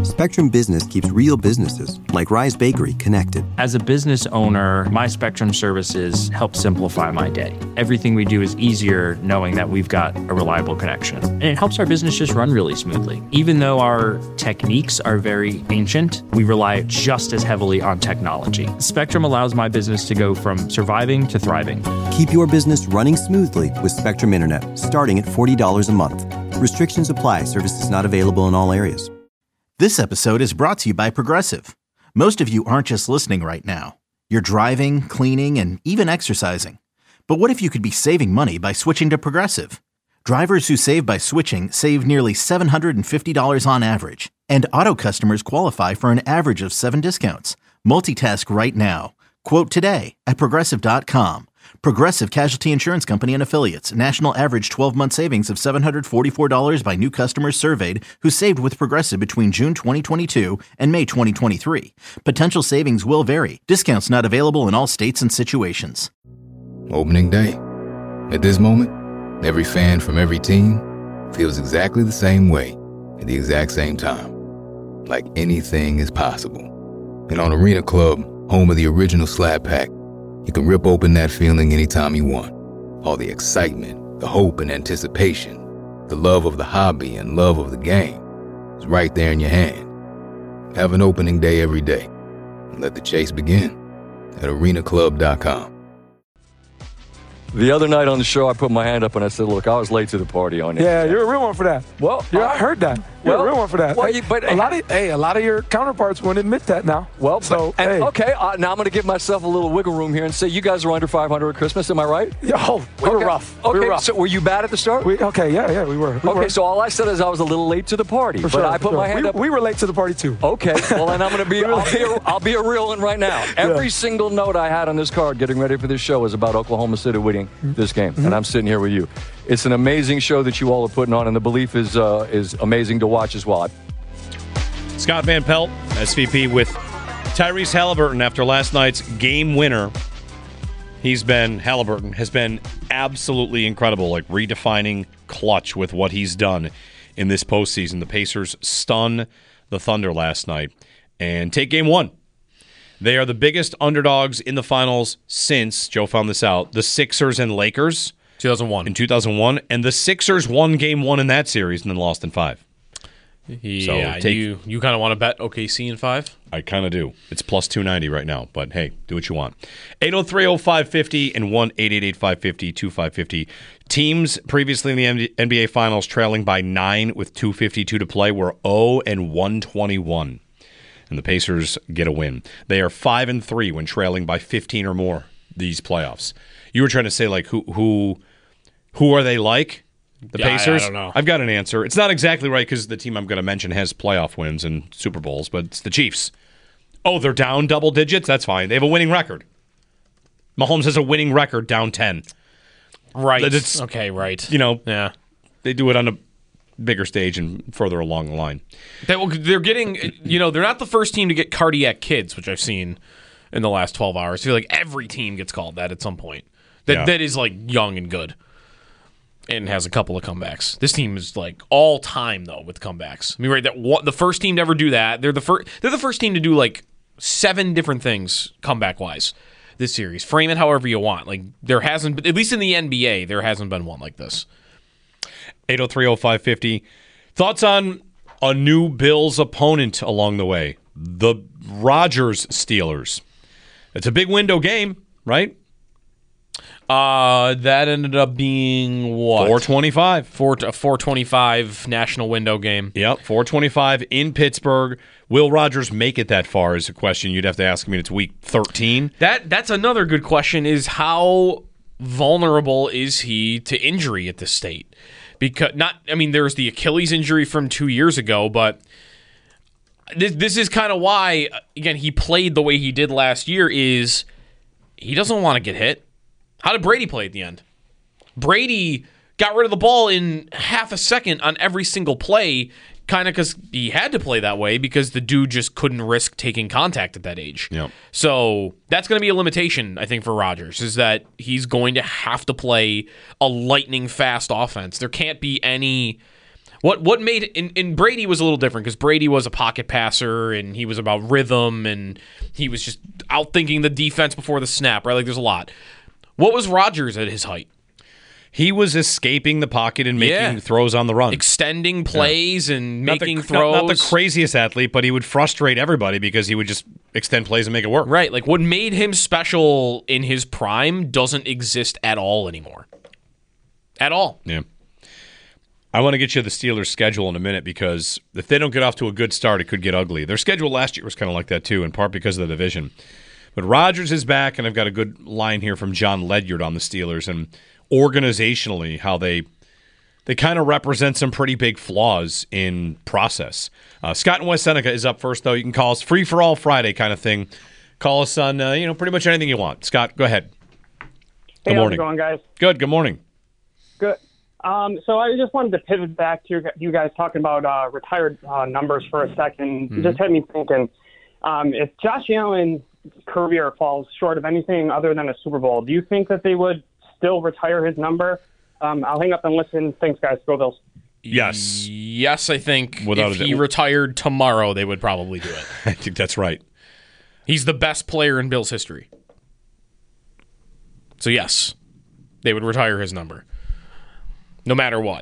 Spectrum Business keeps real businesses, like Rise Bakery, connected. As a business owner, my Spectrum services help simplify my day. Everything we do is easier knowing that we've got a reliable connection. And it helps our business just run really smoothly. Even though our techniques are very ancient, we rely just as heavily on technology. Spectrum allows my business to go from surviving to thriving. Keep your business running smoothly with Spectrum Internet, starting at $40 a month. Restrictions apply. Services not available in all areas. This episode is brought to you by Progressive. Most of you aren't just listening right now. You're driving, cleaning, and even exercising. But what if you could be saving money by switching to Progressive? Drivers who save by switching save nearly $750 on average. And auto customers qualify for an average of 7 discounts. Multitask right now. Quote today at Progressive.com. Progressive Casualty Insurance Company and Affiliates. National average 12-month savings of $744 by new customers surveyed who saved with Progressive between June 2022 and May 2023. Potential savings will vary. Discounts not available in all states and situations. Opening day. At this moment, every fan from every team feels exactly the same way at the exact same time. Like anything is possible. And on Arena Club, home of the original Slab Pack, you can rip open that feeling anytime you want. All the excitement, the hope and anticipation, the love of the hobby and love of the game is right there in your hand. Have an opening day every day. And let the chase begin at arenaclub.com. The other night on the show, I put my hand up and I said, look, I was late to the party on it. Yeah, you're a real one for that. Well, I heard that. You're a real one for that. Well, a lot of your counterparts won't admit that now. Well, so okay, now I'm going to give myself a little wiggle room here and say you guys are under 500 at Christmas. Am I right? Yo, we were rough. Okay, we were rough. So were you bad at the start? We were. So all I said is I was a little late to the party, but I put my hand up. We were late to the party too. Okay, well, and I'm going to be. I'll be a real one right now. Every single note I had on this card, getting ready for this show, is about Oklahoma City winning this game, and I'm sitting here with you. It's an amazing show that you all are putting on, and the belief is amazing to watch as well. Scott Van Pelt, SVP with Tyrese Halliburton after last night's game winner. Halliburton has been absolutely incredible, like redefining clutch with what he's done in this postseason. The Pacers stun the Thunder last night and take game one. They are the biggest underdogs in the finals since, Joe found this out, the Sixers and Lakers. 2001. In 2001. And the Sixers won game one in that series and then lost in 5. Yeah, so you kind of want to bet OKC in 5? I kind of do. It's plus 290 right now, but hey, do what you want. 803-0550 and 1-888-550-2550. Teams previously in the NBA Finals trailing by 9 with 2:52 to play were 0-121. And the Pacers get a win. They are 5-3 when trailing by 15 or more these playoffs. You were trying to say, like, who are they like? The Pacers? I don't know. I've got an answer. It's not exactly right because the team I'm going to mention has playoff wins and Super Bowls, but it's the Chiefs. Oh, they're down double digits? That's fine. They have a winning record. Mahomes has a winning record, down 10. Right. Okay, right. Yeah. They do it on a bigger stage and further along the line. They're getting, they're not the first team to get cardiac kids, which I've seen in the last 12 hours. I feel like every team gets called that at some point. That is like young and good. And has a couple of comebacks. This team is like all time though with comebacks. I mean, right? The first team to ever do that. They're the first team to do like 7 different things comeback wise this series. Frame it however you want. Like there hasn't, at least in the NBA, there hasn't been one like this. 803-0550. Thoughts on a new Bills opponent along the way? The Rodgers Steelers. It's a big window game, right? That ended up being what? 425. 425 national window game. Yep, 425 in Pittsburgh. Will Rodgers make it that far is a question you'd have to ask me. It's week 13. That's another good question, is how vulnerable is he to injury at this state? Because there's the Achilles injury from 2 years ago, but this is kind of why, again, he played the way he did last year, is he doesn't want to get hit. How did Brady play at the end? Brady got rid of the ball in half a second on every single play, kind of because he had to play that way because the dude just couldn't risk taking contact at that age. Yep. So that's going to be a limitation, I think, for Rodgers, is that he's going to have to play a lightning-fast offense. There can't be any What made in Brady was a little different because Brady was a pocket passer and he was about rhythm and he was just outthinking the defense before the snap, right? Like there's a lot. What was Rodgers at his height? He was escaping the pocket and making throws on the run. Extending plays and making throws. Not the craziest athlete, but he would frustrate everybody because he would just extend plays and make it work. Right. Like what made him special in his prime doesn't exist at all anymore. At all. Yeah. I want to get you the Steelers' schedule in a minute because if they don't get off to a good start, it could get ugly. Their schedule last year was kind of like that too, in part because of the division. But Rodgers is back, and I've got a good line here from John Ledyard on the Steelers and organizationally how they kind of represent some pretty big flaws in process. Scott in West Seneca is up first, though. You can call us free for all Friday kind of thing. Call us on pretty much anything you want. Scott, go ahead. Good morning. How's it going, guys? Good morning. Good. So I just wanted to pivot back to you guys talking about retired numbers for a second. Mm-hmm. Just had me thinking, if Josh Allen's career falls short of anything other than a Super Bowl, do you think that they would still retire his number? I'll hang up and listen. Thanks, guys. Go Bills. Yes. Yes, I think Without if a he doubt. retired tomorrow, they would probably do it. I think that's right. He's the best player in Bills history. So, yes, they would retire his number. No matter what.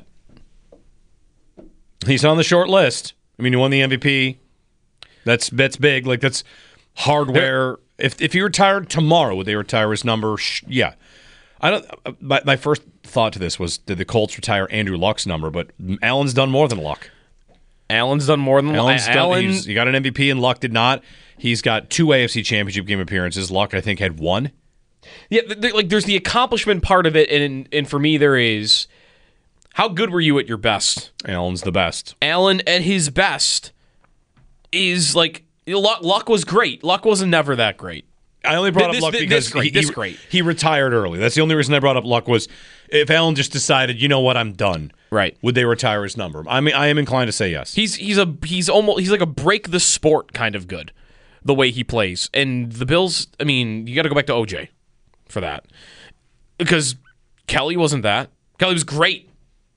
He's on the short list. I mean, he won the MVP. That's big. Like, that's hardware. If he retired tomorrow, would they retire his number? Yeah. I don't. My first thought to this was, did the Colts retire Andrew Luck's number? But Allen's done more than Luck. Allen's done more than Luck. He got an MVP and Luck did not. He's got 2 AFC Championship game appearances. Luck, I think, had 1. Yeah, there's the accomplishment part of it, and for me, there is how good were you at your best? Allen's the best. Allen at his best is like Luck was great. Luck wasn't never that great. I only brought up Luck because he retired early. That's the only reason I brought up Luck was if Allen just decided, you know what, I'm done. Right? Would they retire his number? I mean, I am inclined to say yes. He's like a break the sport kind of good, the way he plays. And the Bills, I mean, you got to go back to OJ for that because Kelly wasn't that. Kelly was great.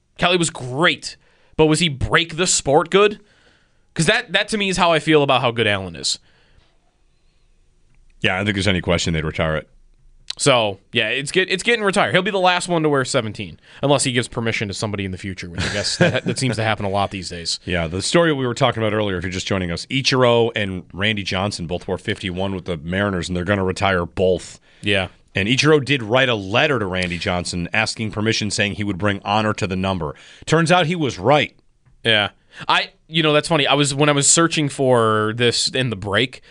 But was he break the sport good? Because that to me is how I feel about how good Allen is. Yeah, I don't think there's any question they'd retire it. So, yeah, it's getting retired. He'll be the last one to wear 17, unless he gives permission to somebody in the future, which I guess that seems to happen a lot these days. Yeah, the story we were talking about earlier, if you're just joining us, Ichiro and Randy Johnson both wore 51 with the Mariners, and they're going to retire both. Yeah. And Ichiro did write a letter to Randy Johnson asking permission, saying he would bring honor to the number. Turns out he was right. Yeah. That's funny. When I was searching for this in the break,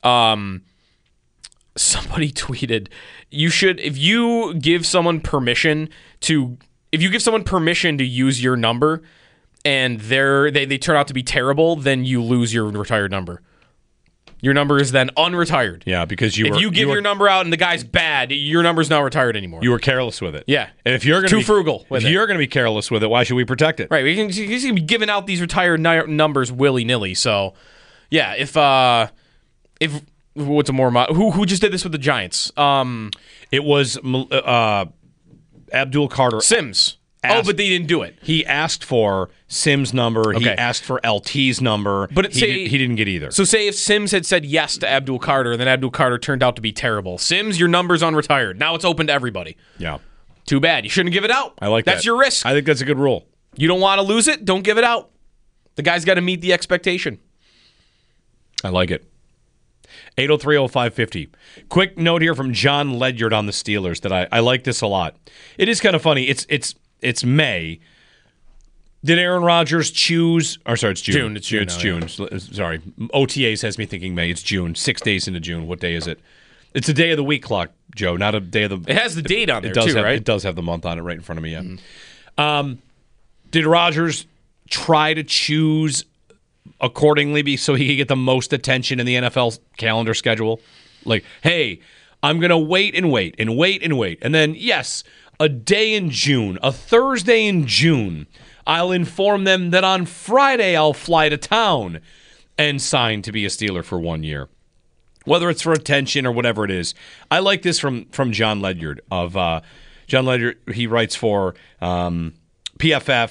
somebody tweeted, if you give someone permission to use your number and they turn out to be terrible, then you lose your retired number. Your number is then unretired. Yeah, because if you give your number out and the guy's bad, your number's not retired anymore. You were careless with it. Yeah. And if you're too frugal with it. If you're going to be careless with it, why should we protect it? Right. He's going to be giving out these retired numbers willy-nilly. So, yeah, if what's a more who just did this with the Giants? It was Abdul Carter. Sims. But they didn't do it. He asked for Sims' number. Okay. He asked for LT's number. But he didn't get either. So say if Sims had said yes to Abdul Carter, and then Abdul Carter turned out to be terrible. Sims, your number's unretired. Now it's open to everybody. Yeah. Too bad. You shouldn't give it out. I like that. That's your risk. I think that's a good rule. You don't want to lose it? Don't give it out. The guy's got to meet the expectation. I like it. 803-0550. Quick note here from John Ledyard on the Steelers that I like this a lot. It is kind of funny. It's May. Did Aaron Rodgers choose? Or sorry, it's June. It's June. It's June. Sorry. OTAs has me thinking May. It's June. 6 days into June. What day is it? It's a day of the week clock, Joe, not a day of the... It has the date on there, right? It does have the month on it right in front of me, yeah. Mm-hmm. Did Rodgers try to choose accordingly so he could get the most attention in the NFL calendar schedule? Like, hey, I'm going to wait. And then, yes, a day in June, a Thursday in June, I'll inform them that on Friday I'll fly to town and sign to be a Steeler for 1 year. Whether it's for attention or whatever it is. I like this from John Ledyard. John Ledyard, he writes for PFF,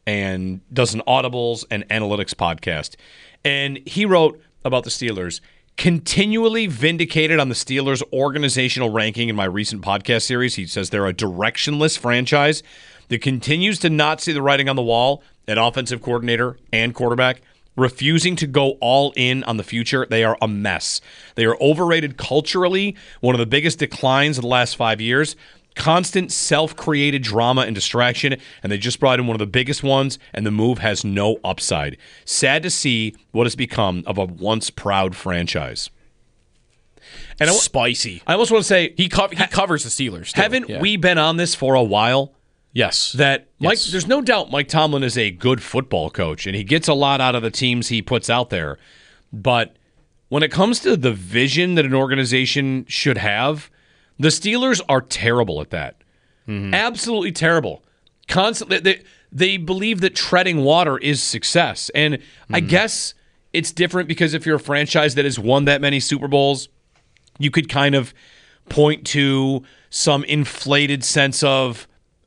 and does an audibles and analytics podcast. And he wrote about the Steelers, continually vindicated on the Steelers' organizational ranking in my recent podcast series. He says they're a directionless franchise that continues to not see the writing on the wall at offensive coordinator and quarterback, refusing to go all in on the future. They are a mess. They are overrated culturally, one of the biggest declines of the last 5 years. Constant self-created drama and distraction, and they just brought in one of the biggest ones, and the move has no upside. Sad to see what has become of a once proud franchise. And Spicy. I almost want to say he covers the Steelers. Too. Haven't we been on this for a while? Yes. That Mike. Yes. There's no doubt Mike Tomlin is a good football coach, and he gets a lot out of the teams he puts out there. But when it comes to the vision that an organization should have, the Steelers are terrible at that. Mm-hmm. Absolutely terrible. Constantly, they believe that treading water is success. And I guess it's different because if you're a franchise that has won that many Super Bowls, you could kind of point to some inflated sense of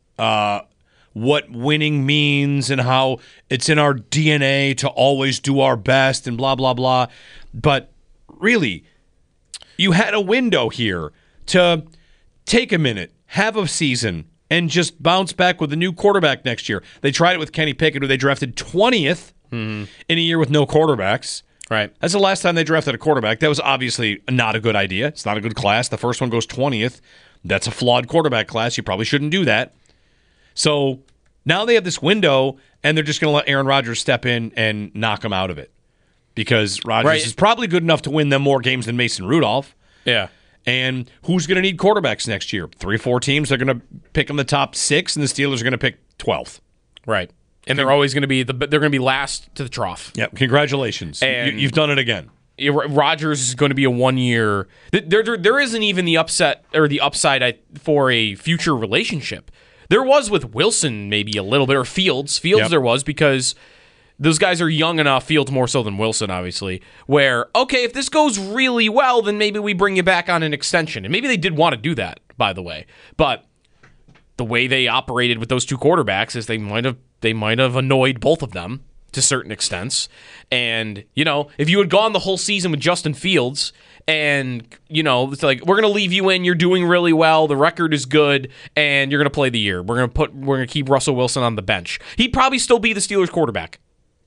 what winning means and how it's in our DNA to always do our best and blah, blah, blah. But really, you had a window here to take a minute, have a season, and just bounce back with a new quarterback next year. They tried it with Kenny Pickett, who they drafted 20th in a year with no quarterbacks. Right. That's the last time they drafted a quarterback. That was obviously not a good idea. It's not a good class. The first one goes 20th. That's a flawed quarterback class. You probably shouldn't do that. So now they have this window, and they're just going to let Aaron Rodgers step in and knock them out of it because Rodgers is probably good enough to win them more games than Mason Rudolph. Yeah. And who's going to need quarterbacks next year? 3 or 4 teams are going to pick them the top 6, and the Steelers are going to pick 12th. Right. And they're always going to be they're going to be last to the trough. Yep. Congratulations. You've done it again. Rodgers is going to be a 1 year. There isn't even the upside for a future relationship. There was with Wilson maybe a little bit, or Fields. There was, because those guys are young enough, Fields more so than Wilson, obviously, where, okay, if this goes really well, then maybe we bring you back on an extension. And maybe they did want to do that, by the way. But the way they operated with those two quarterbacks is they might have annoyed both of them to certain extents. And, if you had gone the whole season with Justin Fields and, it's like, we're going to leave you in, you're doing really well, the record is good, and you're going to play the year. We're going to keep Russell Wilson on the bench. He'd probably still be the Steelers quarterback.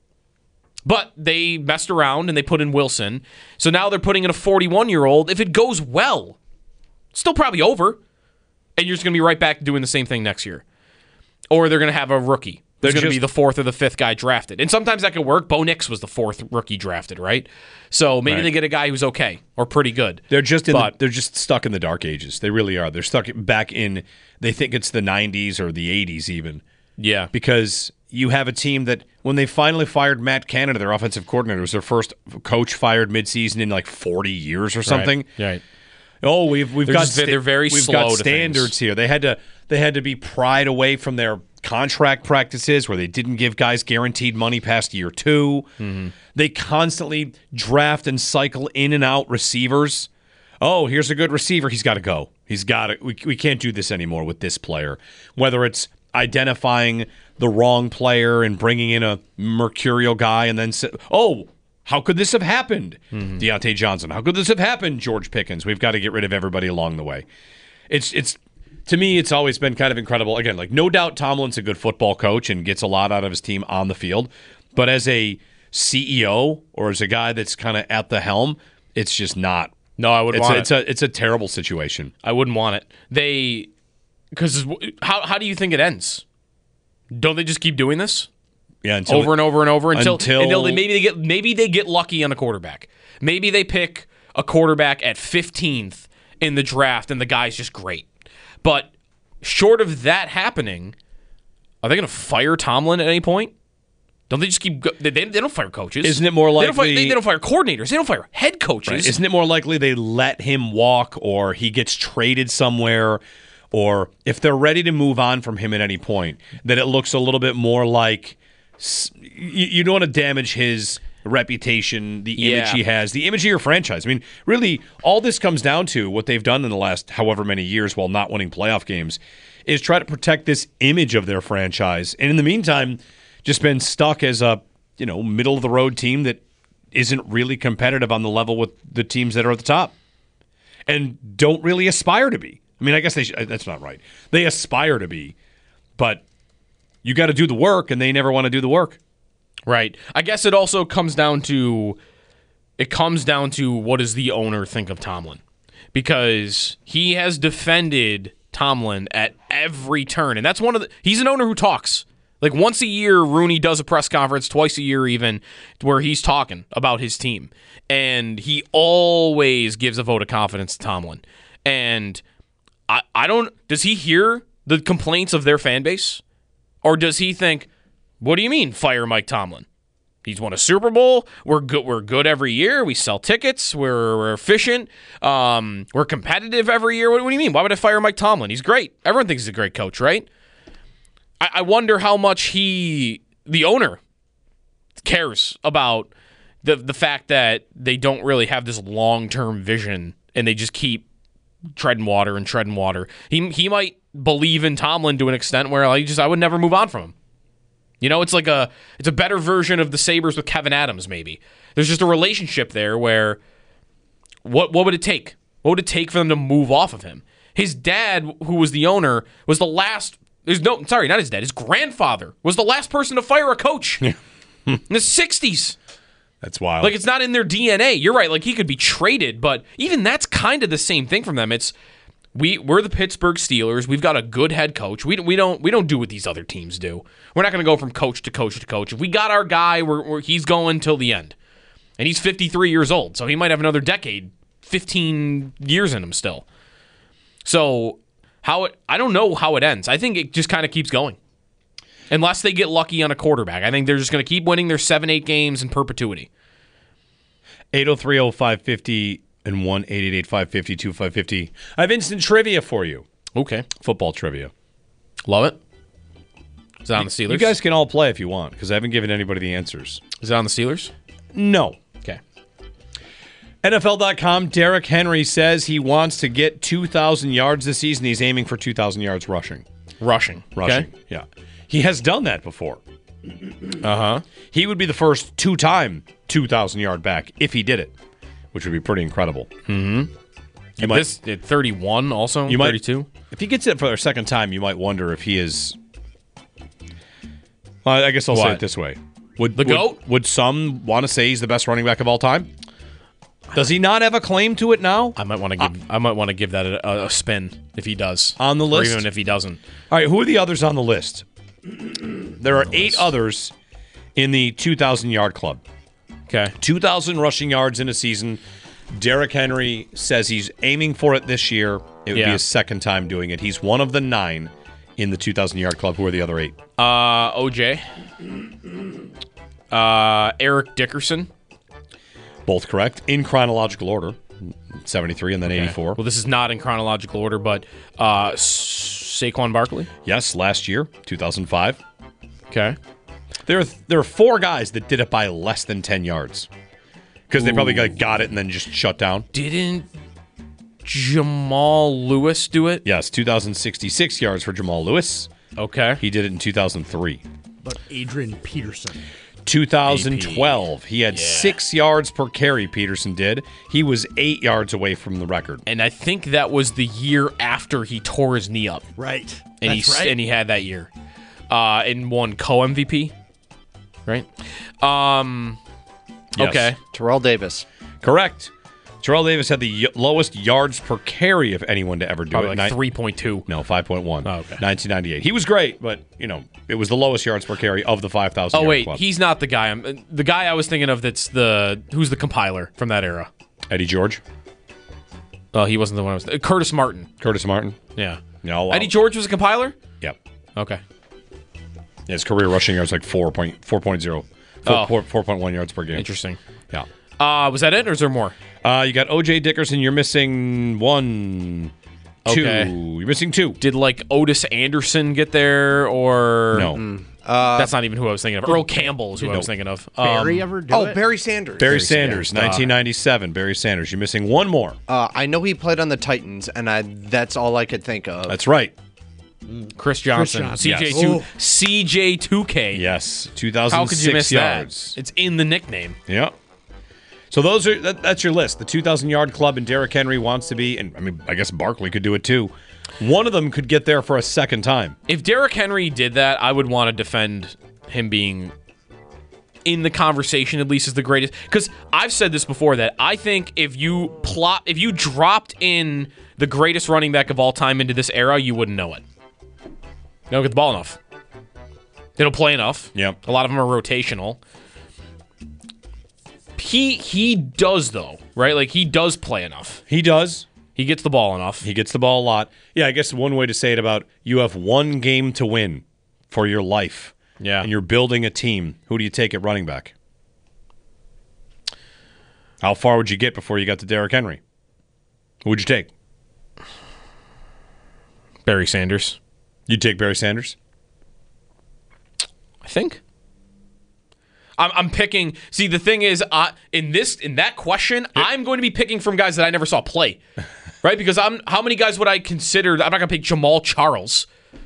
But they messed around and they put in Wilson. So now they're putting in a 41-year-old. If it goes well, it's still probably over. And you're just going to be right back doing the same thing next year. Or they're going to have a rookie. There's going to be the 4th or the 5th guy drafted. And sometimes that could work. Bo Nix was the 4th rookie drafted, right? So maybe they get a guy who's okay or pretty good. They're just they're just stuck in the dark ages. They really are. They're stuck back in, they think it's the 90s or the 80s even. Yeah. Because you have a team that, when they finally fired Matt Canada, their offensive coordinator, it was their first coach fired midseason in like 40 years or something. Right. Oh, we've got they're very we've slow got to standards things. here. They had to be pried away from their contract practices where they didn't give guys guaranteed money past year 2. Mm-hmm. They constantly draft and cycle in and out receivers. Oh, here's a good receiver. He's got to go. He's got to. We can't do this anymore with this player. Whether it's identifying the wrong player and bringing in a mercurial guy and then say, oh, how could this have happened? Mm-hmm. Deontay Johnson. How could this have happened? George Pickens. We've got to get rid of everybody along the way. It's to me, it's always been kind of incredible. Again, like, no doubt Tomlin's a good football coach and gets a lot out of his team on the field. But as a CEO or as a guy that's kind of at the helm, it's just not. No, I wouldn't want it. It's a terrible situation. I wouldn't want it. Because how do you think it ends? Don't they just keep doing this? Yeah, over and over and over until maybe they get lucky on a quarterback. Maybe they pick a quarterback at 15th in the draft and the guy's just great. But short of that happening, are they going to fire Tomlin at any point? Don't they just keep? They don't fire coaches. Isn't it more likely they don't fire coordinators? They don't fire head coaches. Right. Isn't it more likely they let him walk, or he gets traded somewhere? Or if they're ready to move on from him at any point, that it looks a little bit more like you don't want to damage his reputation, the image he has, the image of your franchise. I mean, really, all this comes down to what they've done in the last however many years while not winning playoff games is try to protect this image of their franchise. And in the meantime, just been stuck as a middle of the road team that isn't really competitive on the level with the teams that are at the top, and don't really aspire to be. I mean, I guess that's not right. They aspire to be, but you got to do the work, and they never want to do the work. Right. I guess it also comes down to what does the owner think of Tomlin, because he has defended Tomlin at every turn, and that's he's an owner who talks. Like once a year, Rooney does a press conference, twice a year even, where he's talking about his team, and he always gives a vote of confidence to Tomlin. And I don't. Does he hear the complaints of their fan base, or does he think, "What do you mean, fire Mike Tomlin? He's won a Super Bowl. We're good. We're good every year. We sell tickets. We're efficient. We're competitive every year. What do you mean? Why would I fire Mike Tomlin? He's great. Everyone thinks he's a great coach, right?" I wonder how much the owner, cares about the fact that they don't really have this long-term vision and they just keep treading water and treading water. He might believe in Tomlin to an extent where I would never move on from him. It's like it's a better version of the Sabres with Kevin Adams, maybe. There's just a relationship there where what would it take? What would it take for them to move off of him? His dad, who was the owner, was the last. Not his dad. His grandfather was the last person to fire a coach in the 60s. That's wild. Like, it's not in their DNA. You're right. Like, he could be traded, but even that's kind of the same thing from them. It's we're the Pittsburgh Steelers. We've got a good head coach. We don't do what these other teams do. We're not going to go from coach to coach to coach. If we got our guy, he's going till the end, and he's 53 years old, so he might have another decade, 15 years in him still. So. I don't know how it ends. I think it just kind of keeps going. Unless they get lucky on a quarterback. I think they're just going to keep winning their 7-8 games in perpetuity. 803-0550 and 1-888-550-2550. I have instant trivia for you. Okay. Football trivia. Love it. Is it on the Steelers? You guys can all play if you want, because I haven't given anybody the answers. Is it on the Steelers? No. Okay. NFL.com, Derrick Henry says he wants to get 2,000 yards this season. He's aiming for 2,000 yards rushing. Rushing. Okay. Yeah. He has done that before. Uh-huh. He would be the first two-time 2,000-yard back if he did it, which would be pretty incredible. Mm-hmm. And this at 31 also? 32? If he gets it for a second time, you might wonder if he is... Well, I guess I'll say it this way. GOAT? Would some want to say he's the best running back of all time? Does he not have a claim to it now? I might want to give that a spin if he does on the list, or even if he doesn't. All right, who are the others on the list? There are 8 others in the 2,000-yard club. Okay, 2,000 rushing yards in a season. Derrick Henry says he's aiming for it this year. It would be his second time doing it. He's one of the 9 in the 2,000-yard club. Who are the other 8? OJ, Eric Dickerson. Both correct. In chronological order. 73 and then 84. Well, this is not in chronological order, but Saquon Barkley? Yes, last year, 2005. Okay. There are 4 guys that did it by less than 10 yards. Because they probably got it and then just shut down. Didn't Jamal Lewis do it? Yes, 2,066 yards for Jamal Lewis. Okay. He did it in 2003. But Adrian Peterson. 2012. He had 6 yards per carry, Peterson did. He was 8 yards away from the record. And I think that was the year after he tore his knee up. Right. And he had that year. And won co-MVP. Right? Yes. Okay. Terrell Davis. Correct. Terrell Davis had the lowest yards per carry of anyone to ever do Probably it. Like 3.2. No, 5.1. Oh, okay. 1998. He was great, but, it was the lowest yards per carry of the 5,000 Oh, wait. club. He's not the guy. The guy I was thinking of who's the compiler from that era? Eddie George? Oh, he wasn't the one I was Curtis Martin. Curtis Martin? Yeah. No, wow. Eddie George was a compiler? Yep. Okay. His career rushing yards like 4.1 yards per game. Interesting. Yeah. Was that it, or is there more? You got O.J. Dickerson. You're missing 1, 2. Okay. You're missing 2. Did Otis Anderson get there, or no? That's not even who I was thinking of. Earl Campbell is who I was thinking of. Barry ever do it? Barry Sanders. Barry Sanders, 1997. Barry Sanders. You're missing 1 more. I know he played on the Titans, and that's all I could think of. That's right. Chris Johnson. CJ2K. Yes, 2006 How could you miss yards. that? It's in the nickname. Yeah. So that's your list. The 2,000-yard club, and Derrick Henry wants to be, and I mean, I guess Barkley could do it too. One of them could get there for a second time. If Derrick Henry did that, I would want to defend him being in the conversation, at least as the greatest. Because I've said this before, that I think if you dropped in the greatest running back of all time into this era, you wouldn't know it. They don't get the ball enough. They don't play enough. Yep. A lot of them are rotational. He does, though, right? Like, he does play enough. He does. He gets the ball enough. He gets the ball a lot. Yeah, I guess one way to say it about you have one game to win for your life. Yeah. And you're building a team. Who do you take at running back? How far would you get before you got to Derrick Henry? Who would you take? Barry Sanders. You'd take Barry Sanders? I think. I'm picking. See, the thing is, in that question, I'm going to be picking from guys that I never saw play, right? Because how many guys would I consider? I'm not going to pick Jamal Charles,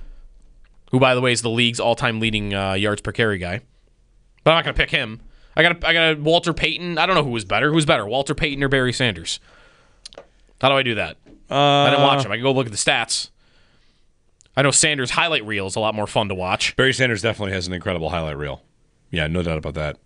who, by the way, is the league's all-time leading yards per carry guy. But I'm not going to pick him. I got Walter Payton. I don't know who was better. Who's better, Walter Payton or Barry Sanders? How do I do that? I didn't watch him. I can go look at the stats. I know Sanders' highlight reel is a lot more fun to watch. Barry Sanders definitely has an incredible highlight reel. Yeah, no doubt about that.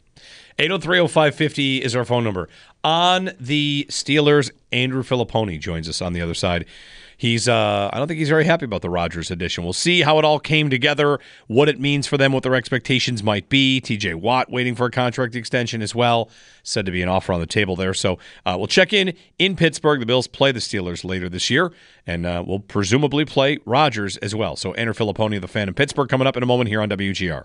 803-0550 is our phone number. On the Steelers, Andrew Filipponi joins us on the other side. He's I don't think he's very happy about the Rodgers edition. We'll see how it all came together, what it means for them, what their expectations might be. TJ Watt waiting for a contract extension as well. Said to be an offer on the table there. So we'll check in Pittsburgh. The Bills play the Steelers later this year, and we'll presumably play Rodgers as well. So Andrew Filipponi, the fan in Pittsburgh, coming up in a moment here on WGR.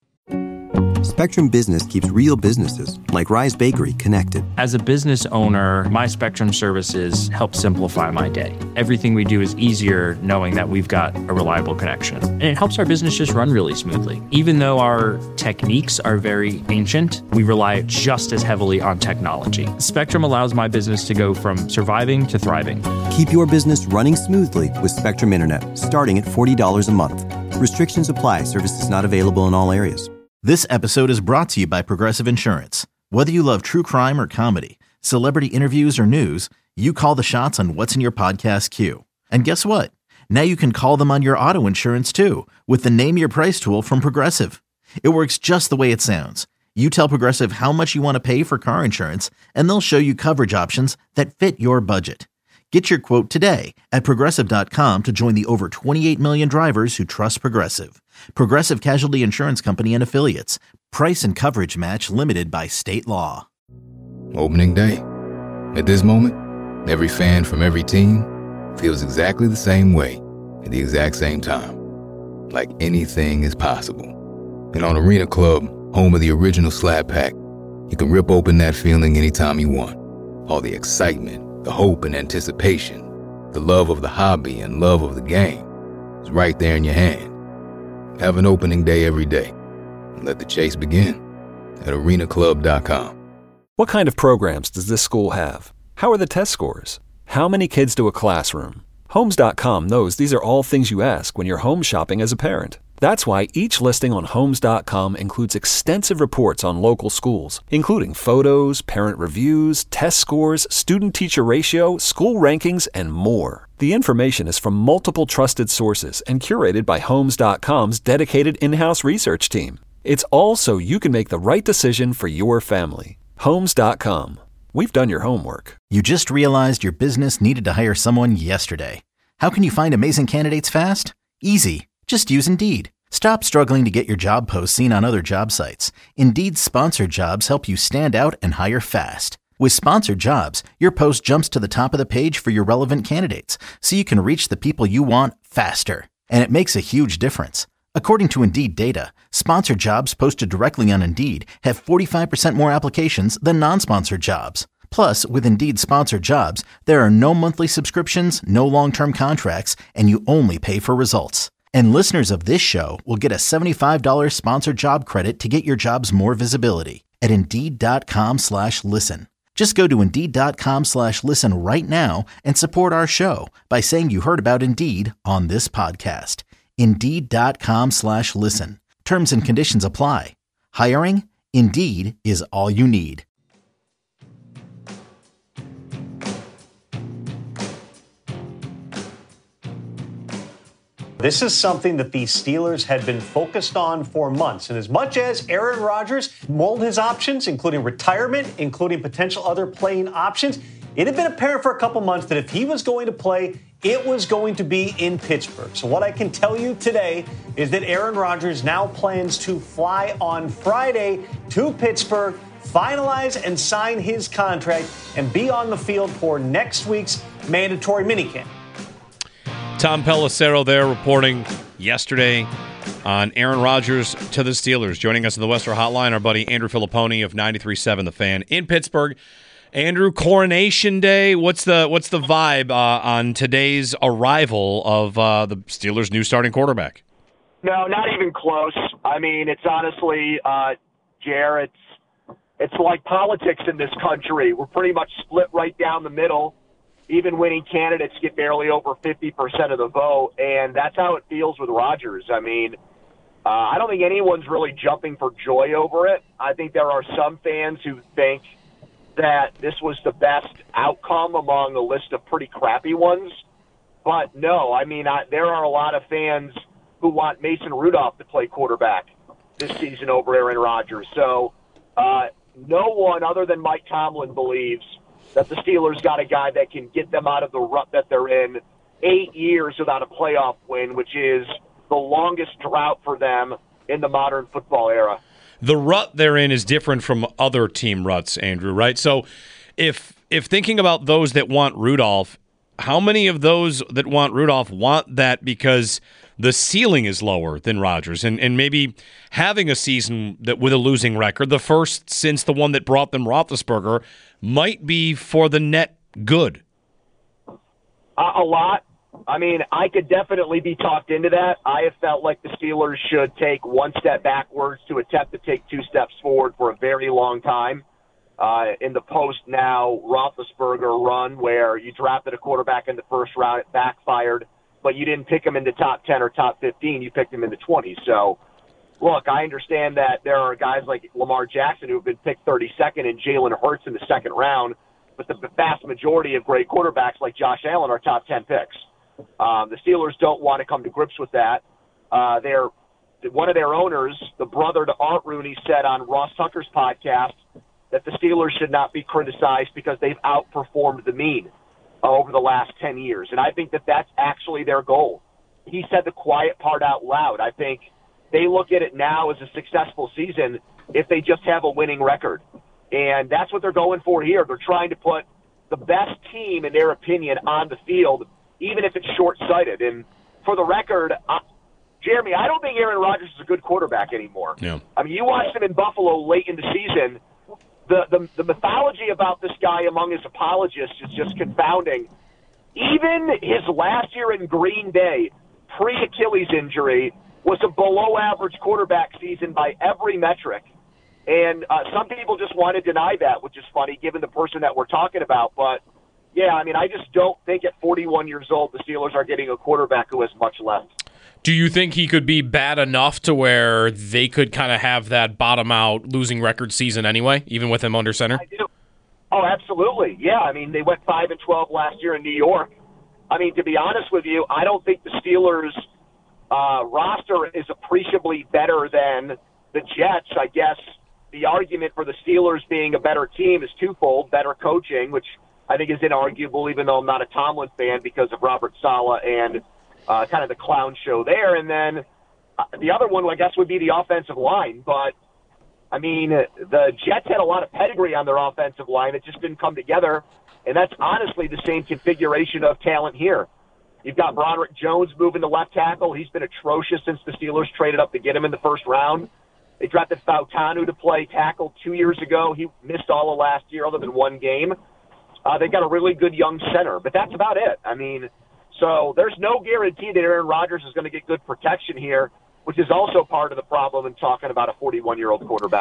Spectrum Business keeps real businesses, like Rise Bakery, connected. As a business owner, my Spectrum services help simplify my day. Everything we do is easier knowing that we've got a reliable connection. And it helps our business just run really smoothly. Even though our techniques are very ancient, we rely just as heavily on technology. Spectrum allows my business to go from surviving to thriving. Keep your business running smoothly with Spectrum Internet, starting at $40 a month. Restrictions apply. Services not available in all areas. This episode is brought to you by Progressive Insurance. Whether you love true crime or comedy, celebrity interviews or news, you call the shots on what's in your podcast queue. And guess what? Now you can call them on your auto insurance too with the Name Your Price tool from Progressive. It works just the way it sounds. You tell Progressive how much you want to pay for car insurance, and they'll show you coverage options that fit your budget. Get your quote today at Progressive.com to join the over 28 million drivers who trust Progressive. Progressive Casualty Insurance Company and Affiliates. Price and coverage match limited by state law. Opening day. At this moment, every fan from every team feels exactly the same way at the exact same time. Like anything is possible. And on Arena Club, home of the original Slab Pack, you can rip open that feeling anytime you want. All the excitement, the hope and anticipation, the love of the hobby and love of the game is right there in your hand. Have an opening day every day. And let the chase begin at arenaclub.com. What kind of programs does this school have? How are the test scores? How many kids do a classroom? Homes.com knows these are all things you ask when you're home shopping as a parent. That's why each listing on Homes.com includes extensive reports on local schools, including photos, parent reviews, test scores, student-teacher ratio, school rankings, and more. The information is from multiple trusted sources and curated by Homes.com's dedicated in-house research team. It's all so you can make the right decision for your family. Homes.com. We've done your homework. You just realized your business needed to hire someone yesterday. How can you find amazing candidates fast? Easy. Just use Indeed. Stop struggling to get your job posts seen on other job sites. Indeed's sponsored jobs help you stand out and hire fast. With sponsored jobs, your post jumps to the top of the page for your relevant candidates, so you can reach the people you want faster. And it makes a huge difference. According to Indeed data, sponsored jobs posted directly on Indeed have 45% more applications than non-sponsored jobs. Plus, with Indeed sponsored jobs, there are no monthly subscriptions, no long-term contracts, and you only pay for results. And listeners of this show will get a $75 sponsored job credit to get your jobs more visibility at Indeed.com/listen. Just go to Indeed.com/listen right now and support our show by saying you heard about Indeed on this podcast. Indeed.com/listen. Terms and conditions apply. Hiring? Indeed is all you need. This is something that the Steelers had been focused on for months. And as much as Aaron Rodgers mulled his options, including retirement, including potential other playing options, it had been apparent for a couple months that if he was going to play, it was going to be in Pittsburgh. So what I can tell you today is that Aaron Rodgers now plans to fly on Friday to Pittsburgh, finalize and sign his contract, and be on the field for next week's mandatory minicamp. Tom Pelissero there reporting yesterday on Aaron Rodgers to the Steelers. Joining us on the Western Hotline, our buddy Andrew Filipponi of 93.7 The Fan in Pittsburgh. Andrew, Coronation Day. What's the vibe on today's arrival of the Steelers' new starting quarterback? No, not even close. I mean, it's honestly, Jared, it's like politics in this country. We're pretty much split right down the middle. Even winning candidates get barely over 50% of the vote, and that's how it feels with Rodgers. I mean, I don't think anyone's really jumping for joy over it. I think there are some fans who think that this was the best outcome among a list of pretty crappy ones. But no, I mean, there are a lot of fans who want Mason Rudolph to play quarterback this season over Aaron Rodgers. So no one other than Mike Tomlin believes that the Steelers got a guy that can get them out of the rut that they're in 8 years without a playoff win, which is the longest drought for them in the modern football era. The rut they're in is different from other team ruts, Andrew, right? So if thinking about those that want Rudolph, how many of those that want Rudolph want that because the ceiling is lower than Rodgers and maybe having a season that with a losing record, the first since the one that brought them Roethlisberger, might be for the net good? A lot. I mean, I could definitely be talked into that. I have felt like the Steelers should take one step backwards to attempt to take 2 steps forward for a very long time. In the post-now Roethlisberger run where you drafted a quarterback in the first round, it backfired, but you didn't pick him in the top 10 or top 15. You picked him in the 20s. So, look, I understand that there are guys like Lamar Jackson who have been picked 32nd and Jalen Hurts in the second round, but the vast majority of great quarterbacks like Josh Allen are top 10 picks. The Steelers don't want to come to grips with that. One of their owners, the brother to Art Rooney, said on Ross Tucker's podcast that the Steelers should not be criticized because they've outperformed the mean over the last 10 years. And I think that that's actually their goal. He said the quiet part out loud. I think they look at it now as a successful season if they just have a winning record. And that's what they're going for here. They're trying to put the best team, in their opinion, on the field, even if it's short-sighted. And for the record, Jeremy, I don't think Aaron Rodgers is a good quarterback anymore. Yeah. I mean, you watched him in Buffalo late in the season. The mythology about this guy among his apologists is just confounding. Even his last year in Green Bay, pre-Achilles injury, was a below-average quarterback season by every metric. And some people just want to deny that, which is funny given the person that we're talking about. But, yeah, I mean, I just don't think at 41 years old the Steelers are getting a quarterback who has much left. Do you think he could be bad enough to where they could kind of have that bottom-out losing record season anyway, even with him under center? I do. Oh, absolutely. Yeah, I mean, they went 5-12 last year in New York. I mean, to be honest with you, I don't think the Steelers' roster is appreciably better than the Jets. I guess the argument for the Steelers being a better team is twofold: better coaching, which I think is inarguable, even though I'm not a Tomlin fan because of Robert Saleh and kind of the clown show there. And then the other one, I guess, would be the offensive line. But, I mean, the Jets had a lot of pedigree on their offensive line. It just didn't come together. And that's honestly the same configuration of talent here. You've got Broderick Jones moving to left tackle. He's been atrocious since the Steelers traded up to get him in the first round. They drafted Fautanu to play tackle 2 years ago. He missed all of last year other than one game. They've got a really good young center, but that's about it. I mean, so there's no guarantee that Aaron Rodgers is going to get good protection here, which is also part of the problem in talking about a 41-year-old quarterback.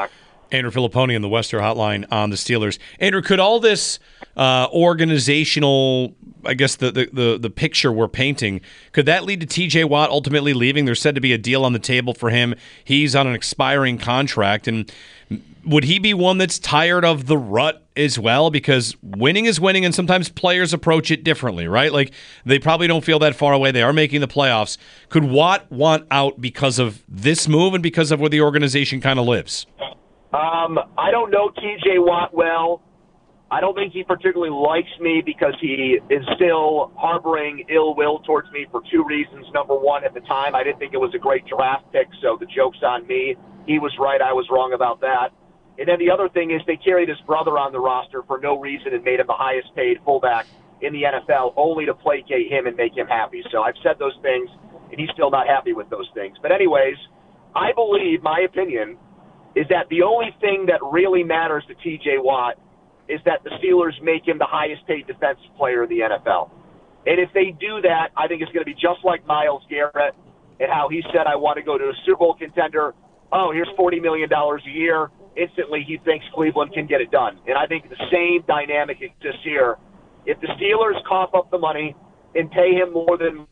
Andrew Filipponi on the Wester Hotline on the Steelers. Andrew, could all this organizational, I guess the picture we're painting, could that lead to T.J. Watt ultimately leaving? There's said to be a deal on the table for him. He's on an expiring contract, and would he be one that's tired of the rut as well? Because winning is winning, and sometimes players approach it differently, right? Like, they probably don't feel that far away. They are making the playoffs. Could Watt want out because of this move and because of where the organization kind of lives? I don't know T.J. Watt well. I don't think he particularly likes me because he is still harboring ill will towards me for two reasons. Number one, at the time, I didn't think it was a great draft pick, so the joke's on me. He was right. I was wrong about that. And then the other thing is they carried his brother on the roster for no reason and made him the highest paid fullback in the NFL, only to placate him and make him happy. So I've said those things, and he's still not happy with those things. But anyways, I believe, my opinion, is that the only thing that really matters to T.J. Watt is that the Steelers make him the highest paid defensive player in the NFL. And if they do that, I think it's going to be just like Myles Garrett and how he said, I want to go to a Super Bowl contender. Oh, here's $40 million a year. Instantly, he thinks Cleveland can get it done. And I think the same dynamic exists here. If the Steelers cough up the money and pay him more than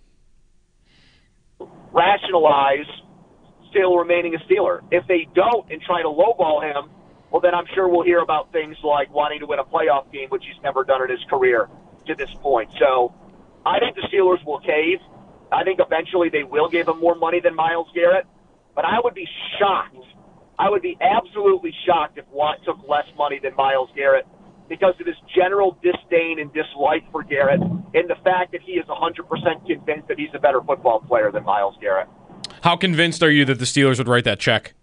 rationalize still remaining a Steeler. If they don't and try to lowball him, well, then I'm sure we'll hear about things like wanting to win a playoff game, which he's never done in his career to this point. So I think the Steelers will cave. I think eventually they will give him more money than Myles Garrett. But I would be shocked. I would be absolutely shocked if Watt took less money than Myles Garrett because of his general disdain and dislike for Garrett and the fact that he is 100% convinced that he's a better football player than Myles Garrett. How convinced are you that the Steelers would write that check?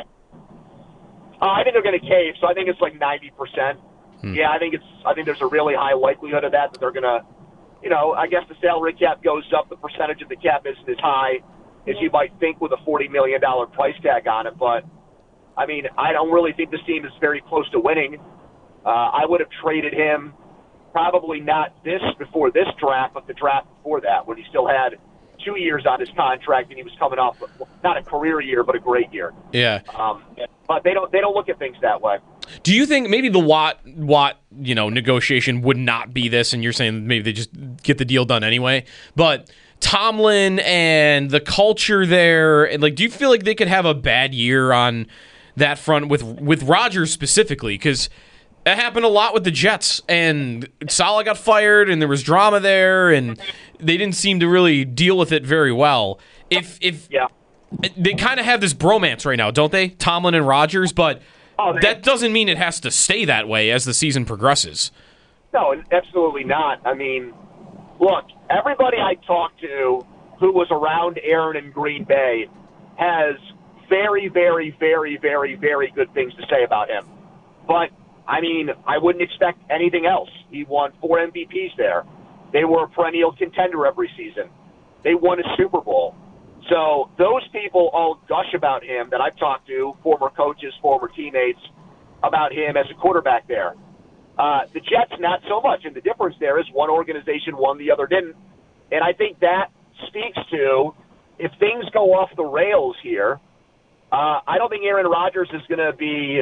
I think they're going to cave, so I think it's like 90%. Yeah, I think there's a really high likelihood of that they're going to, I guess the salary cap goes up, the percentage of the cap isn't as high as you might think with a $40 million price tag on it. But, I mean, I don't really think this team is very close to winning. I would have traded him probably not before this draft, but the draft before that when he still had 2 years on his contract and he was coming off not a career year, but a great year. Yeah. But they don't look at things that way. Do you think maybe the Watt negotiation would not be this, and you're saying maybe they just get the deal done anyway? But Tomlin and the culture there, and do you feel like they could have a bad year on that front with Rodgers specifically? Because that happened a lot with the Jets, and Saleh got fired, and there was drama there, and they didn't seem to really deal with it very well. Yeah. They kind of have this bromance right now, don't they? Tomlin and Rodgers, but that doesn't mean it has to stay that way as the season progresses. No, absolutely not. I mean, look, everybody I talked to who was around Aaron in Green Bay has very, very, very, very, very good things to say about him. But, I mean, I wouldn't expect anything else. He won 4 MVPs there. They were a perennial contender every season. They won a Super Bowl. So those people all gush about him that I've talked to, former coaches, former teammates, about him as a quarterback there. The Jets, not so much. And the difference there is one organization won, the other didn't. And I think that speaks to if things go off the rails here, I don't think Aaron Rodgers is going to be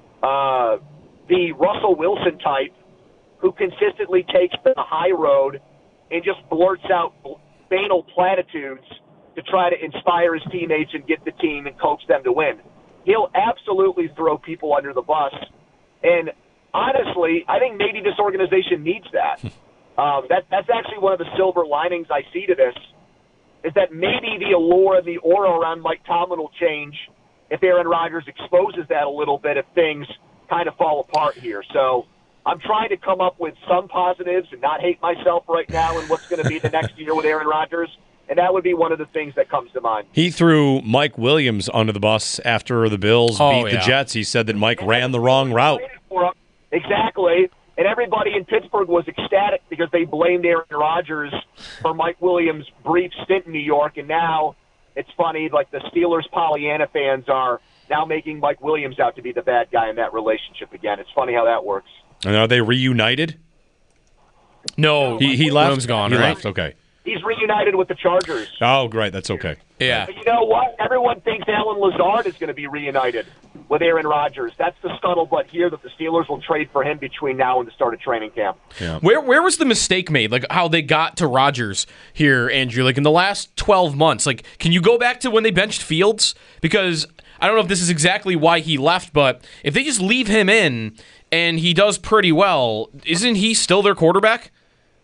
the Russell Wilson type who consistently takes the high road and just blurts out banal platitudes to try to inspire his teammates and get the team and coach them to win. He'll absolutely throw people under the bus. And honestly, I think maybe this organization needs that. That's actually one of the silver linings I see to this, is that maybe the allure and the aura around Mike Tomlin will change if Aaron Rodgers exposes that a little bit, if things kind of fall apart here. So I'm trying to come up with some positives and not hate myself right now in what's going to be the next year with Aaron Rodgers. And that would be one of the things that comes to mind. He threw Mike Williams under the bus after the Bills beat the Jets. He said that Mike ran the wrong route. Exactly. And everybody in Pittsburgh was ecstatic because they blamed Aaron Rodgers for Mike Williams' brief stint in New York. And now it's funny, like the Steelers Pollyanna fans are now making Mike Williams out to be the bad guy in that relationship again. It's funny how that works. And are they reunited? No, he left. Williams gone. He right? left. Okay. He's He's reunited with the Chargers. Oh, great. That's okay. Yeah. But you know what? Everyone thinks Alan Lazard is going to be reunited with Aaron Rodgers. That's the scuttlebutt here that the Steelers will trade for him between now and the start of training camp. Yeah. Where was the mistake made? Like how they got to Rodgers here, Andrew? Like in the last 12 months. Like, can you go back to when they benched Fields? Because I don't know if this is exactly why he left, but if they just leave him in and he does pretty well, isn't he still their quarterback?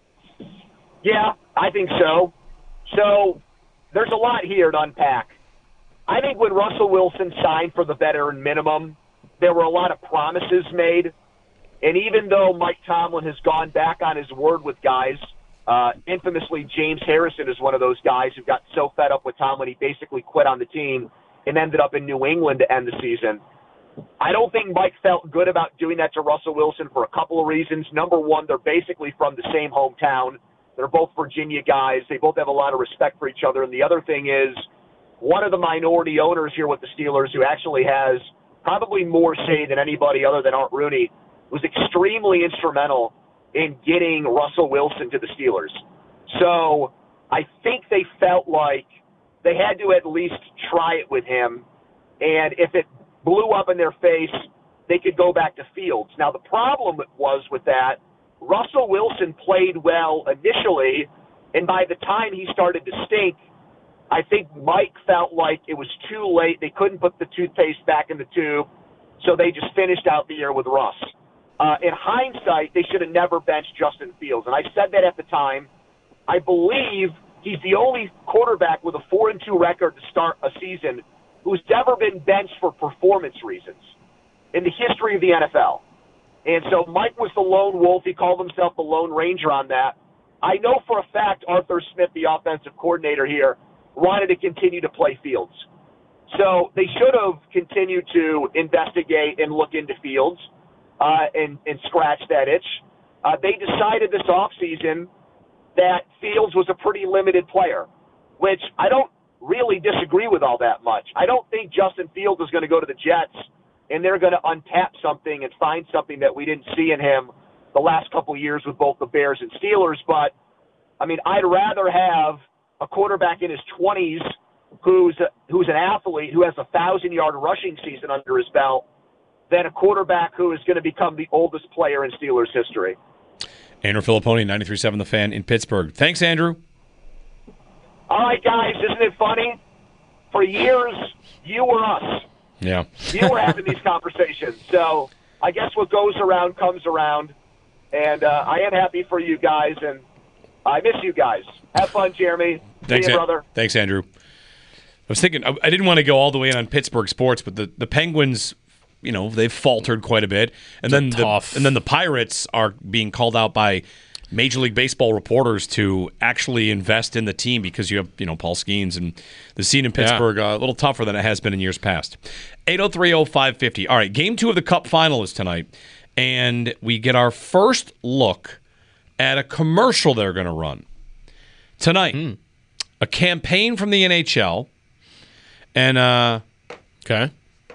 Yeah, I think so. So there's a lot here to unpack. I think when Russell Wilson signed for the veteran minimum, there were a lot of promises made. And even though Mike Tomlin has gone back on his word with guys, infamously James Harrison is one of those guys who got so fed up with Tomlin he basically quit on the team and ended up in New England to end the season. I don't think Mike felt good about doing that to Russell Wilson for a couple of reasons. Number one, they're basically from the same hometown. They're both Virginia guys. They both have a lot of respect for each other. And the other thing is, one of the minority owners here with the Steelers, who actually has probably more say than anybody other than Art Rooney, was extremely instrumental in getting Russell Wilson to the Steelers. So I think they felt like they had to at least try it with him. And if it blew up in their face, they could go back to Fields. Now, the problem was with that, Russell Wilson played well initially, and by the time he started to stink, I think Mike felt like it was too late. They couldn't put the toothpaste back in the tube, so they just finished out the year with Russ. In hindsight, they should have never benched Justin Fields, and I said that at the time. I believe he's the only quarterback with a 4-2 record to start a season who's ever been benched for performance reasons in the history of the NFL. And so Mike was the lone wolf. He called himself the Lone Ranger on that. I know for a fact Arthur Smith, the offensive coordinator here, wanted to continue to play Fields. So they should have continued to investigate and look into Fields and scratch that itch. They decided this offseason that Fields was a pretty limited player, which I don't really disagree with all that much. I don't think Justin Fields is going to go to the Jets and they're going to untap something and find something that we didn't see in him the last couple of years with both the Bears and Steelers. But, I mean, I'd rather have a quarterback in his 20s who's an athlete who has a 1,000-yard rushing season under his belt than a quarterback who is going to become the oldest player in Steelers history. Andrew Filipponi, 93.7 The Fan in Pittsburgh. Thanks, Andrew. All right, guys, isn't it funny? For years, you were us. Yeah. You were having these conversations. So I guess what goes around comes around. And I am happy for you guys, and I miss you guys. Have fun, Jeremy. Thanks, See you, brother. Thanks, Andrew. I was thinking, I didn't want to go all the way in on Pittsburgh sports, but the Penguins, you know, they've faltered quite a bit. And then the Pirates are being called out by Major League Baseball reporters to actually invest in the team because you have, you know, Paul Skeens, and the scene in Pittsburgh a little tougher than it has been in years past. 803-0550. All right, Game 2 of the Cup Final is tonight, and we get our first look at a commercial they're going to run tonight. A campaign from the NHL, and okay,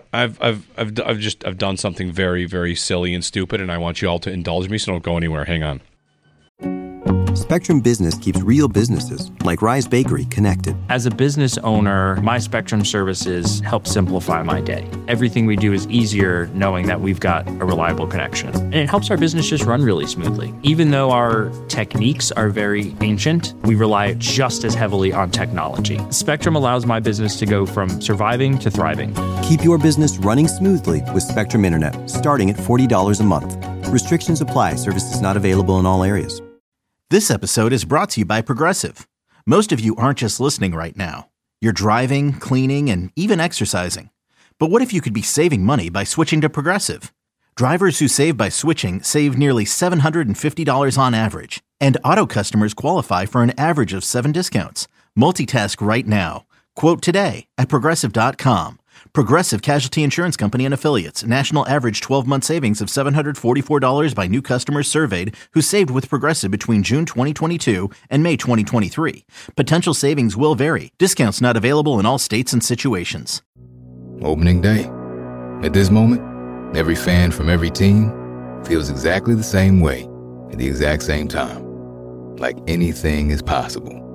I've done something very, very silly and stupid, and I want you all to indulge me, so don't go anywhere. Hang on. Spectrum Business keeps real businesses, like Rise Bakery, connected. As a business owner, my Spectrum services help simplify my day. Everything we do is easier knowing that we've got a reliable connection. And it helps our business just run really smoothly. Even though our techniques are very ancient, we rely just as heavily on technology. Spectrum allows my business to go from surviving to thriving. Keep your business running smoothly with Spectrum Internet, starting at $40 a month. Restrictions apply. Services not available in all areas. This episode is brought to you by Progressive. Most of you aren't just listening right now. You're driving, cleaning, and even exercising. But what if you could be saving money by switching to Progressive? Drivers who save by switching save nearly $750 on average. And auto customers qualify for an average of 7 discounts. Multitask right now. Quote today at Progressive.com. Progressive Casualty Insurance Company and Affiliates. National average 12-month savings of $744 by new customers surveyed who saved with Progressive between June 2022 and May 2023. Potential savings will vary. Discounts not available in all states and situations. Opening day. At this moment, every fan from every team feels exactly the same way at the exact same time. Like anything is possible.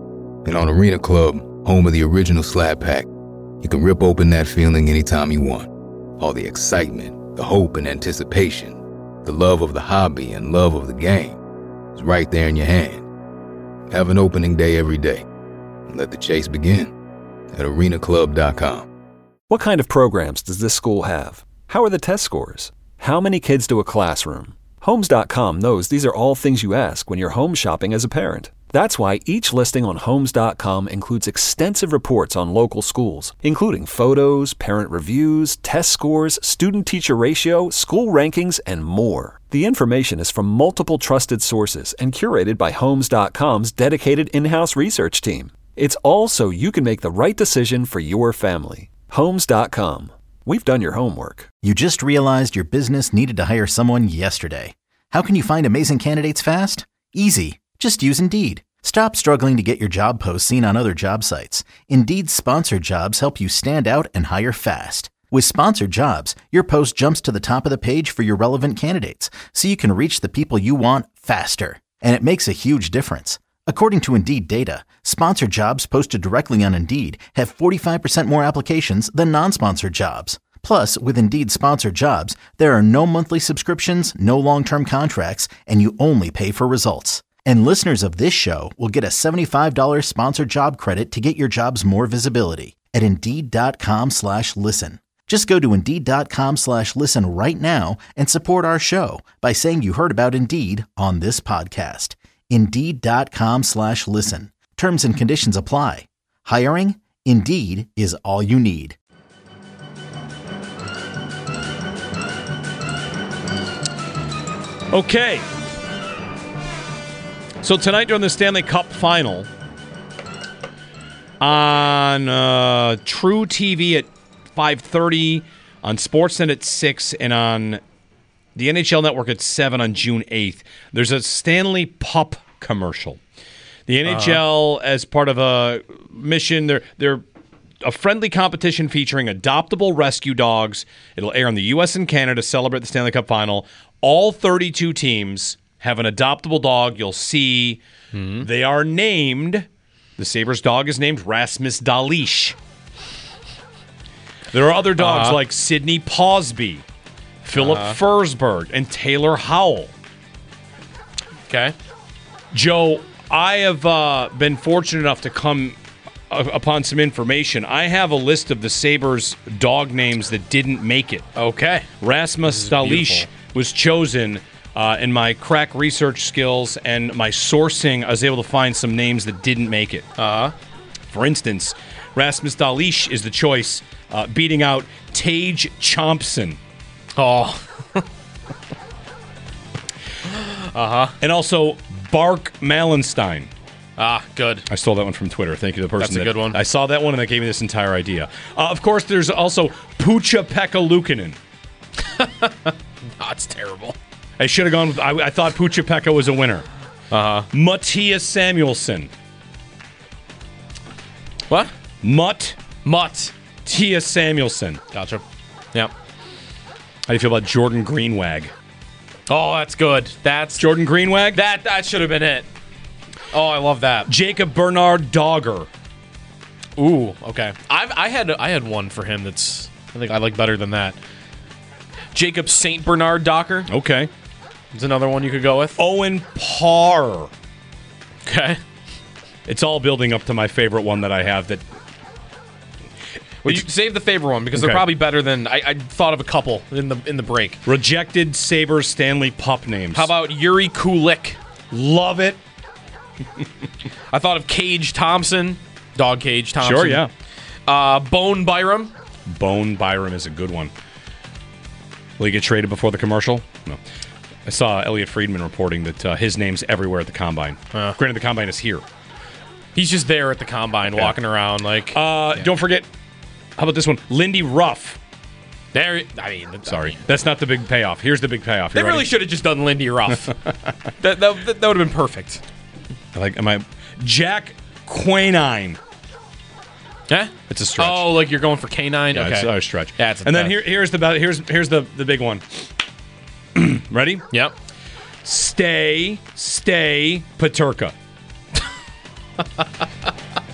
And on Arena Club, home of the original Slab Pack, you can rip open that feeling anytime you want. All the excitement, the hope and anticipation, the love of the hobby and love of the game is right there in your hand. Have an opening day every day. And let the chase begin at arenaclub.com. What kind of programs does this school have? How are the test scores? How many kids do a classroom? Homes.com knows these are all things you ask when you're home shopping as a parent. That's why each listing on Homes.com includes extensive reports on local schools, including photos, parent reviews, test scores, student-teacher ratio, school rankings, and more. The information is from multiple trusted sources and curated by Homes.com's dedicated in-house research team. It's all so you can make the right decision for your family. Homes.com. We've done your homework. You just realized your business needed to hire someone yesterday. How can you find amazing candidates fast? Easy. Just use Indeed. Stop struggling to get your job posts seen on other job sites. Indeed's sponsored jobs help you stand out and hire fast. With sponsored jobs, your post jumps to the top of the page for your relevant candidates, so you can reach the people you want faster. And it makes a huge difference. According to Indeed data, sponsored jobs posted directly on Indeed have 45% more applications than non-sponsored jobs. Plus, with Indeed sponsored jobs, there are no monthly subscriptions, no long-term contracts, and you only pay for results. And listeners of this show will get a $75 sponsored job credit to get your jobs more visibility at Indeed.com/listen. Just go to Indeed.com/listen right now and support our show by saying you heard about Indeed on this podcast. Indeed.com/listen. Terms and conditions apply. Hiring? Indeed is all you need. Okay. So tonight during the Stanley Cup Final on True TV at 5:30, on Sportsnet at 6, and on the NHL Network at 7 on June 8th, there's a Stanley Pup commercial. The NHL, as part of a mission, they're a friendly competition featuring adoptable rescue dogs. It'll air in the U.S. and Canada to celebrate the Stanley Cup Final. All 32 teams have an adoptable dog. You'll see they are named. The Sabres dog is named Rasmus Dahlin. There are other dogs like Sidney Pawsby, Philip Forsberg, and Taylor Howell. Okay. Joe, I have been fortunate enough to come upon some information. I have a list of the Sabres dog names that didn't make it. Okay. Rasmus Dahlin was chosen. In my crack research skills and my sourcing, I was able to find some names that didn't make it. For instance, Rasmus Dahlin is the choice, beating out Tage Chompson. Oh. And also Bark Malenstein. Good. I stole that one from Twitter. Thank you to the person. That's a good one. I saw that one and that gave me this entire idea. Of course, there's also Pucha-Pekka Luukkonen. That's terrible. I should have gone with, I thought Pucha-Pekka was a winner. Matthias Samuelsson. What? Matthias Samuelsson. Gotcha. Yep. How do you feel about Jordan Greenwag? Oh, that's good. That's Jordan Greenwag? That should have been it. Oh, I love that. Jacob Bernard Dogger. Ooh, okay. I had one for him that's I think I like better than that. Jacob St. Bernard Docker. Okay. It's another one you could go with. Owen Parr. Okay. It's all building up to my favorite one that I have that... Well, you save the favorite one because they're probably better than... I thought of a couple in the break. Rejected Sabres Stanley Pup names. How about Yuri Kulik? Love it. I thought of Cage Thompson. Dog Cage Thompson. Sure, yeah. Bone Byram. Bone Byram is a good one. Will he get traded before the commercial? No. I saw Elliot Friedman reporting that his name's everywhere at the Combine. Granted, the Combine is here. He's just there at the Combine, walking around like... Don't forget, how about this one? Lindy Ruff. Sorry. That's not the big payoff. Here's the big payoff. They really should have just done Lindy Ruff. that would have been perfect. Jack Quinine. Yeah, it's a stretch. Oh, like you're going for canine? Yeah, okay. it's a stretch. Yeah, it's a and then here's the big one. Ready? Yep. Stay Paterka.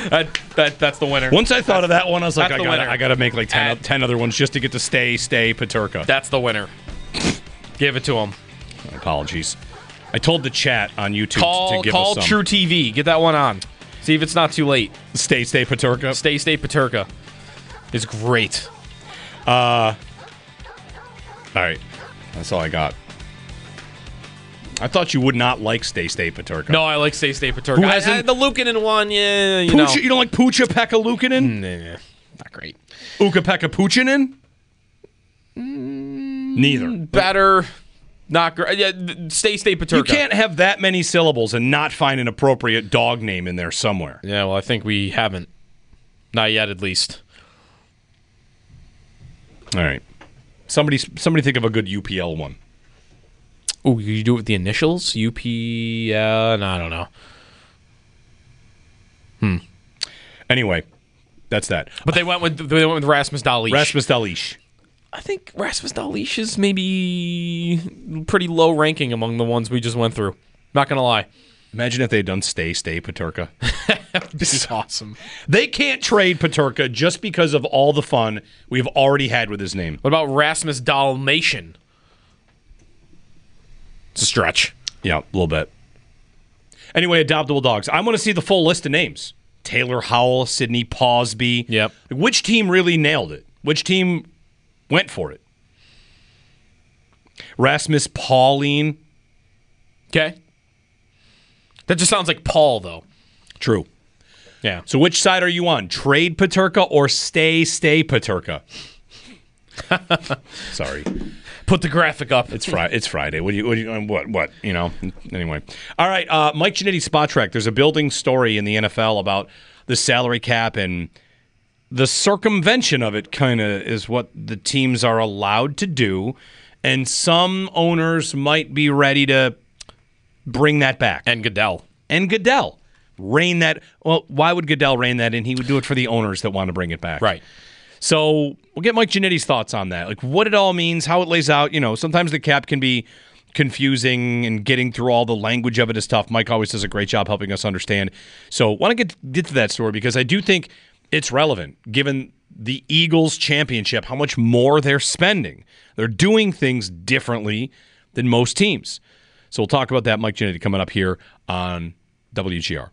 That's the winner. Once I thought of that one, I was like, That's the winner. I got to make like 10 other ones just to get to stay Paterka. That's the winner. Give it to him. Apologies. I told the chat on YouTube to give us some. Call True TV. Get that one on. See if it's not too late. Stay Paterka. Stay Paterka is great. All right. That's all I got. I thought you would not like Stay Paterka. No, I like Stay Paterka. Who hasn't? The Luukkonen one, yeah, you Pucha, know. You don't like Pucha-Pekka Luukkonen? Nah, not great. Ukko-Pekka Puchinen? Neither. Better. Not great. Yeah, Stay Paterka. You can't have that many syllables and not find an appropriate dog name in there somewhere. Yeah, well, I think we haven't. Not yet, at least. All right. Somebody think of a good UPL one. Oh, you do it with the initials? No, I don't know. Anyway, that's that. But they went with Rasmus Dahlin. Rasmus Dahlin. I think Rasmus Dahlin is maybe pretty low ranking among the ones we just went through. Not gonna lie. Imagine if they'd done Stay Paterka. This is awesome. They can't trade Paterka just because of all the fun we've already had with his name. What about Rasmus Dalmatian? It's a stretch. Yeah, a little bit. Anyway, adoptable dogs. I want to see the full list of names. Taylor Howell, Sidney Pawsby. Yep. Which team really nailed it? Which team went for it? Rasmus Pauline. Okay. That just sounds like Paul, though. True. Yeah. So which side are you on? Trade Paterka or stay Paterka? Sorry. Put the graphic up. It's Friday. What? You know. Anyway. All right. Mike Giannitti, Spot Track. There's a building story in the NFL about the salary cap, and the circumvention of it kind of is what the teams are allowed to do, and some owners might be ready to bring that back. And Goodell rein that. Well, why would Goodell rein that in? He would do it for the owners that want to bring it back. Right. So we'll get Mike Giannitti's thoughts on that, like what it all means, how it lays out. You know, sometimes the cap can be confusing, and getting through all the language of it is tough. Mike always does a great job helping us understand. So want to get to that story because I do think it's relevant given the Eagles championship, how much more they're spending. They're doing things differently than most teams. So we'll talk about that. Mike Giannitti coming up here on WGR.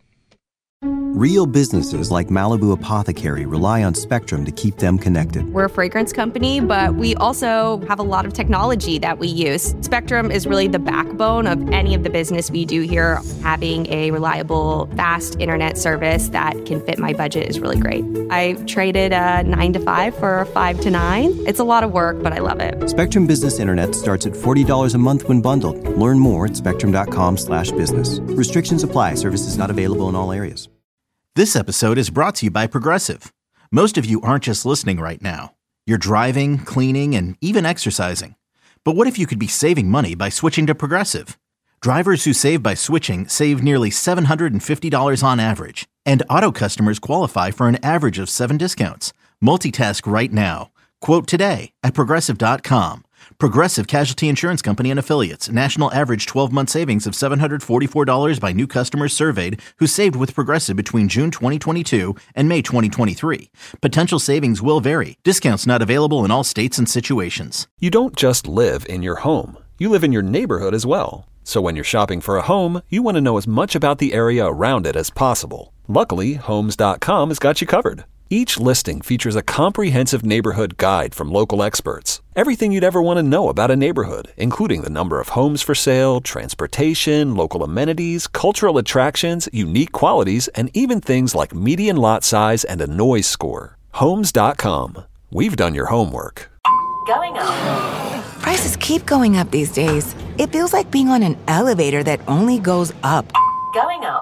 Real businesses like Malibu Apothecary rely on Spectrum to keep them connected. We're a fragrance company, but we also have a lot of technology that we use. Spectrum is really the backbone of any of the business we do here. Having a reliable, fast internet service that can fit my budget is really great. I traded a 9 to 5 for a 5 to 9. It's a lot of work, but I love it. Spectrum Business Internet starts at $40 a month when bundled. Learn more at spectrum.com/business. Restrictions apply. Services not available in all areas. This episode is brought to you by Progressive. Most of you aren't just listening right now. You're driving, cleaning, and even exercising. But what if you could be saving money by switching to Progressive? Drivers who save by switching save nearly $750 on average. And auto customers qualify for an average of 7 discounts. Multitask right now. Quote today at Progressive.com. Progressive Casualty Insurance Company and Affiliates. National average 12-month savings of $744 by new customers surveyed who saved with Progressive between June 2022 and May 2023. Potential savings will vary. Discounts not available in all states and situations. You don't just live in your home. You live in your neighborhood as well. So when you're shopping for a home, you want to know as much about the area around it as possible. Luckily, Homes.com has got you covered. Each listing features a comprehensive neighborhood guide from local experts. Everything you'd ever want to know about a neighborhood, including the number of homes for sale, transportation, local amenities, cultural attractions, unique qualities, and even things like median lot size and a noise score. Homes.com. We've done your homework. Going up. Prices keep going up these days. It feels like being on an elevator that only goes up. Going up.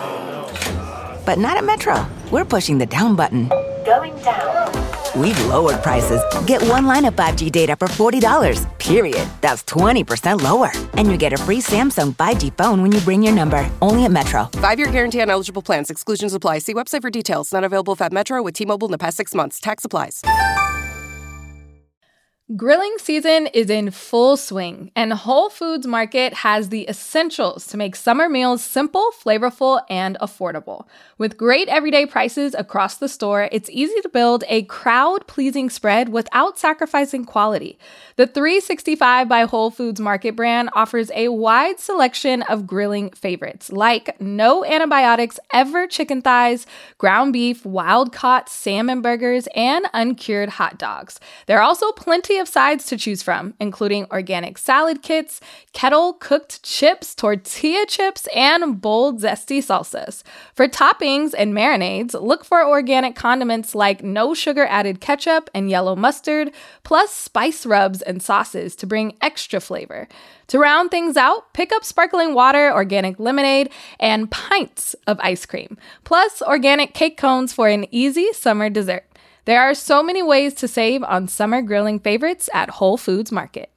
But not at Metro. We're pushing the down button. Going down. We've lowered prices. Get one line of 5G data for $40, period. That's 20% lower. And you get a free Samsung 5G phone when you bring your number. Only at Metro. 5-year guarantee on eligible plans. Exclusions apply. See website for details. Not available at Metro with T-Mobile in the past 6 months. Tax applies. Grilling season is in full swing, and Whole Foods Market has the essentials to make summer meals simple, flavorful, and affordable. With great everyday prices across the store, it's easy to build a crowd-pleasing spread without sacrificing quality. The 365 by Whole Foods Market brand offers a wide selection of grilling favorites, like no antibiotics ever chicken thighs, ground beef, wild-caught salmon burgers, and uncured hot dogs. There are also plenty of sides to choose from, including organic salad kits, kettle-cooked chips, tortilla chips, and bold, zesty salsas. For toppings and marinades, look for organic condiments like no sugar-added ketchup and yellow mustard, plus spice rubs and sauces to bring extra flavor. To round things out, pick up sparkling water, organic lemonade, and pints of ice cream, plus organic cake cones for an easy summer dessert. There are so many ways to save on summer grilling favorites at Whole Foods Market.